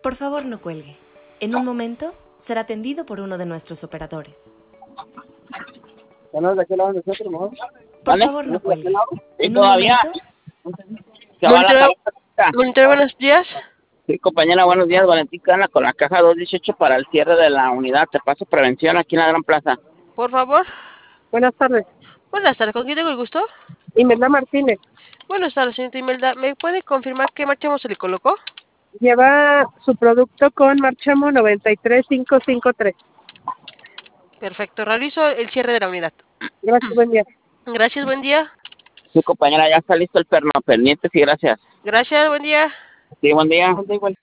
Por favor, no cuelgue. En un momento será atendido por uno de nuestros operadores. ¿De qué lado nosotros, no? Por favor, no cuelgue. Sí, En un todavía. momento... Se va la Monitor, cabeza. Monitor, buenos días. Sí, compañera, buenos días. Valentín Cana con la caja 218 para el cierre de la unidad. Te paso prevención aquí en la Gran Plaza. Por favor. Buenas tardes. Buenas tardes, ¿con quién tengo el gusto? Imelda Martínez. Buenas tardes, señorita Imelda. ¿Me puede confirmar qué marchamo se le colocó? Lleva su producto con Marchamo 93553. Perfecto, realizo el cierre de la unidad. Gracias, buen día. Gracias, buen día. Sí, compañera, ya está listo el perno. Pendientes y gracias. Gracias, buen día. Sí, buen día. Igual.